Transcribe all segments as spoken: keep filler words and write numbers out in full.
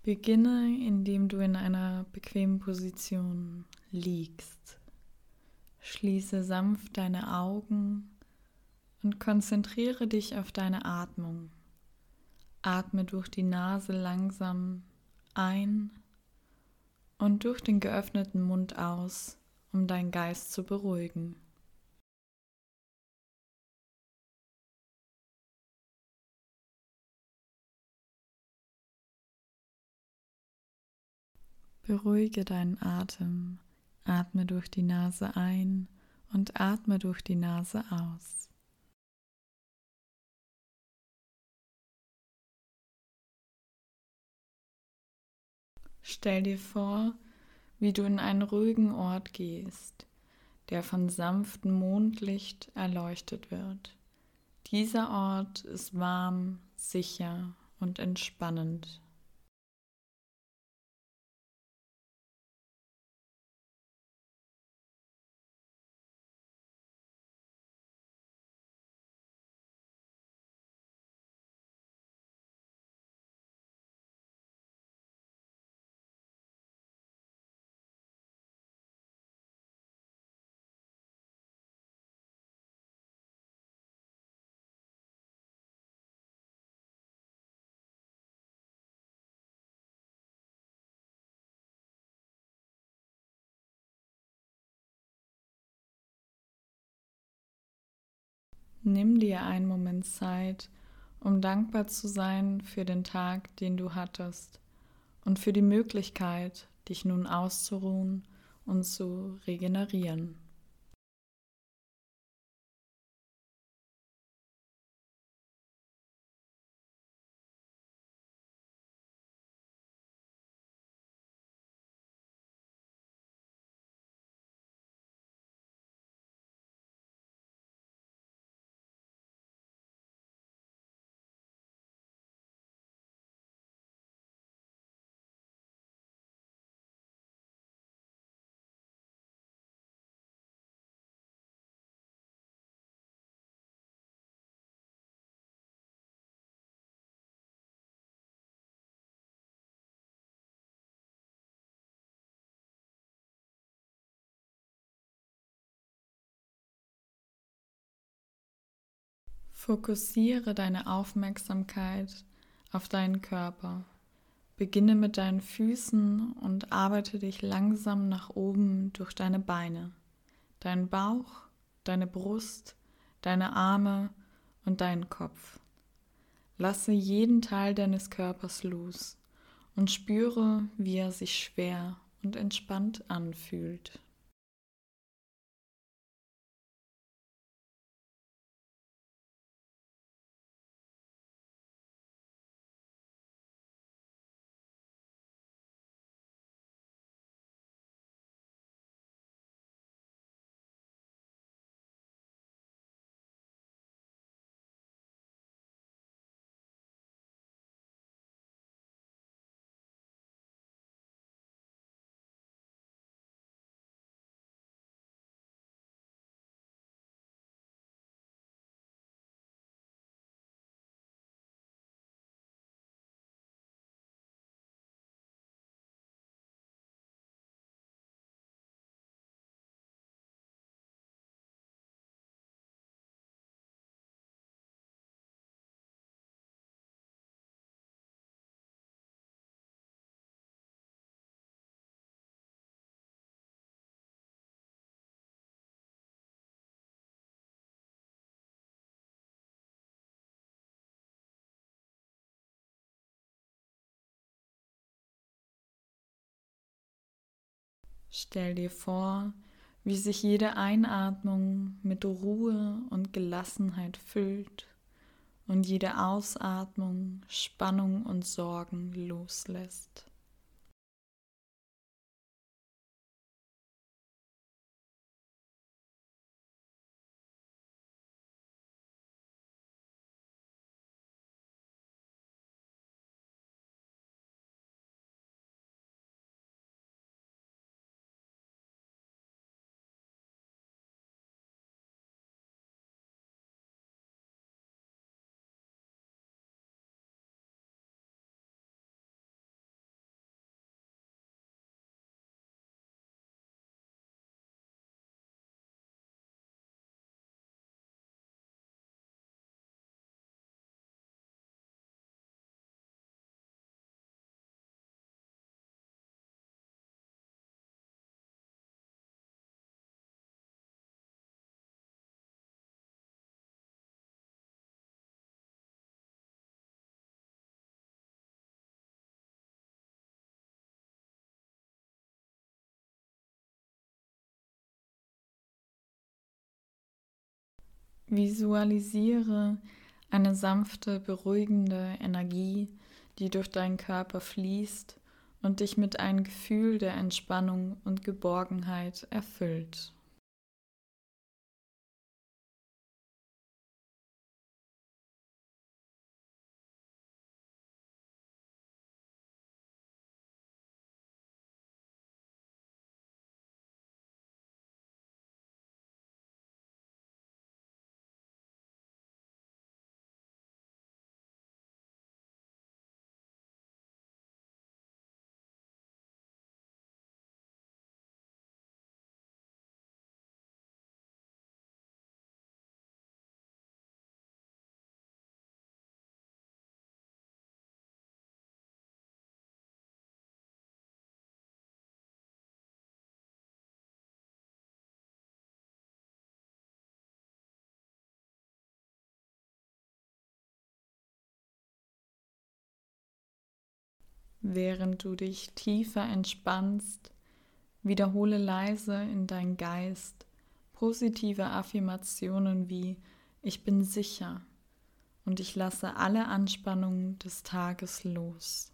Beginne, indem du in einer bequemen Position liegst. Schließe sanft deine Augen und konzentriere dich auf deine Atmung. Atme durch die Nase langsam ein und durch den geöffneten Mund aus, um deinen Geist zu beruhigen. Beruhige deinen Atem. Atme durch die Nase ein und atme durch die Nase aus. Stell dir vor, wie du in einen ruhigen Ort gehst, der von sanftem Mondlicht erleuchtet wird. Dieser Ort ist warm, sicher und entspannend. Nimm dir einen Moment Zeit, um dankbar zu sein für den Tag, den du hattest und für die Möglichkeit, dich nun auszuruhen und zu regenerieren. Fokussiere deine Aufmerksamkeit auf deinen Körper. Beginne mit deinen Füßen und arbeite dich langsam nach oben durch deine Beine, deinen Bauch, deine Brust, deine Arme und deinen Kopf. Lasse jeden Teil deines Körpers los und spüre, wie er sich schwer und entspannt anfühlt. Stell dir vor, wie sich jede Einatmung mit Ruhe und Gelassenheit füllt und jede Ausatmung Spannung und Sorgen loslässt. Visualisiere eine sanfte, beruhigende Energie, die durch deinen Körper fließt und dich mit einem Gefühl der Entspannung und Geborgenheit erfüllt. Während du dich tiefer entspannst, wiederhole leise in deinen Geist positive Affirmationen wie „Ich bin sicher“ und „Ich lasse alle Anspannungen des Tages los“.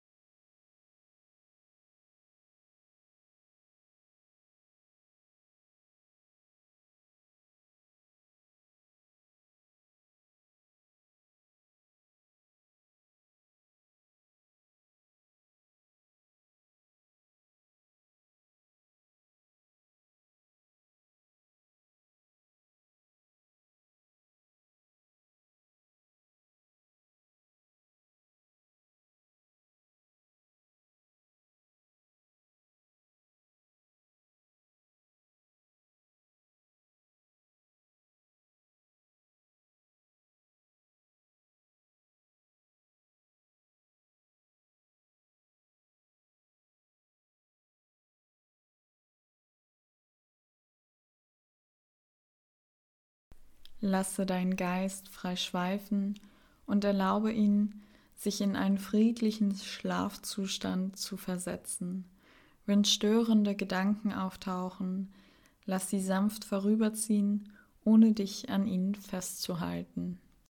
Lasse deinen Geist frei schweifen und erlaube ihn, sich in einen friedlichen Schlafzustand zu versetzen. Wenn störende Gedanken auftauchen, lass sie sanft vorüberziehen, ohne dich an ihnen festzuhalten.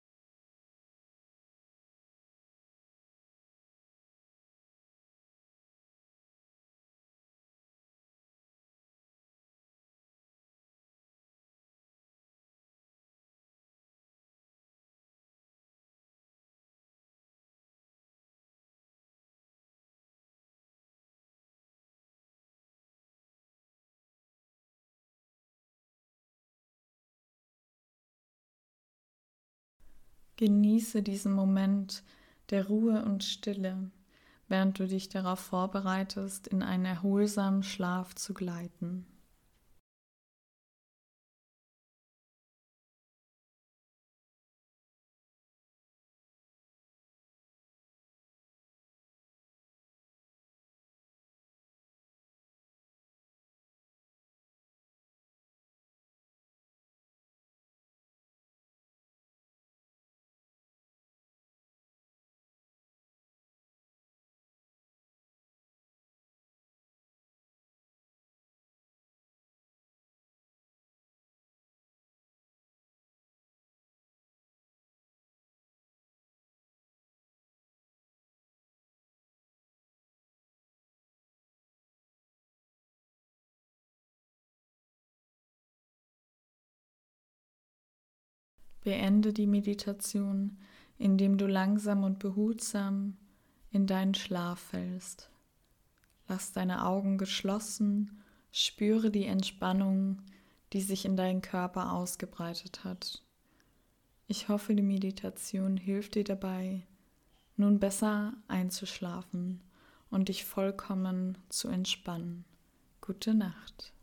Genieße diesen Moment der Ruhe und Stille, während du dich darauf vorbereitest, in einen erholsamen Schlaf zu gleiten. Beende die Meditation, indem du langsam und behutsam in deinen Schlaf fällst. Lass deine Augen geschlossen, spüre die Entspannung, die sich in deinem Körper ausgebreitet hat. Ich hoffe, die Meditation hilft dir dabei, nun besser einzuschlafen und dich vollkommen zu entspannen. Gute Nacht.